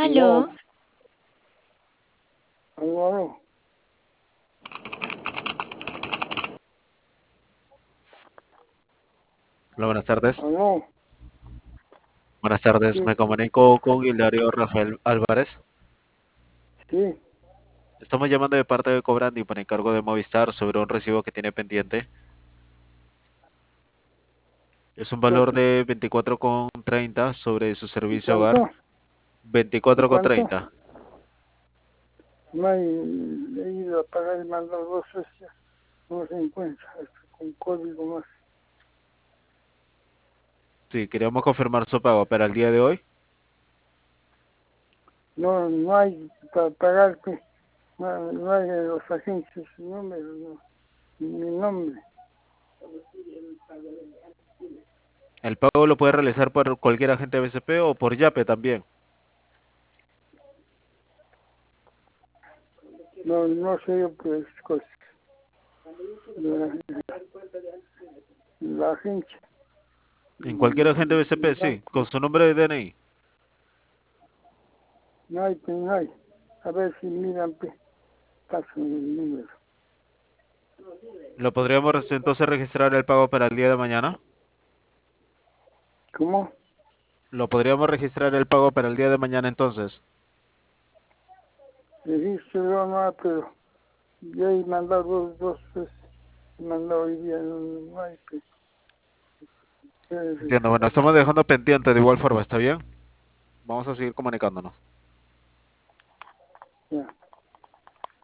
Aló, Aló, aló, Hola, buenas tardes. aló, Buenas tardes, sí, me comunico con Hilario Rafael Álvarez. sí, Estamos llamando de parte de Cobrandi para encargo de Movistar sobre un recibo que tiene pendiente. Es un valor ¿cuánto? de 24,30 sobre su ¿Y servicio hogar. cuánto? ¿Y cuánto? 24,30. No hay, he ido a pagar y mandar dos veces, no se encuentra, con código más. Sí, queríamos confirmar su pago para el día de hoy. No, no hay para pagar, pues, no hay de los agentes número, no, mi nombre. El pago lo puede realizar por cualquier agente BCP o por Yape también. No, no sé yo, pues, cosas. La, la agencia. En cualquier agente BCP, No, sí, con su nombre de DNI. no hay, pues, no hay. A ver si miran, pues, paso el número. ¿Lo podríamos entonces registrar el pago para el día de mañana? ¿Cómo? ¿Lo podríamos registrar el pago para el día de mañana entonces? Le dije yo no, pero ya he mandado dos veces. He mandado hoy día, no hay que Entiendo, bueno, estamos dejando pendiente de igual forma, ¿está bien? Vamos a seguir comunicándonos. ya.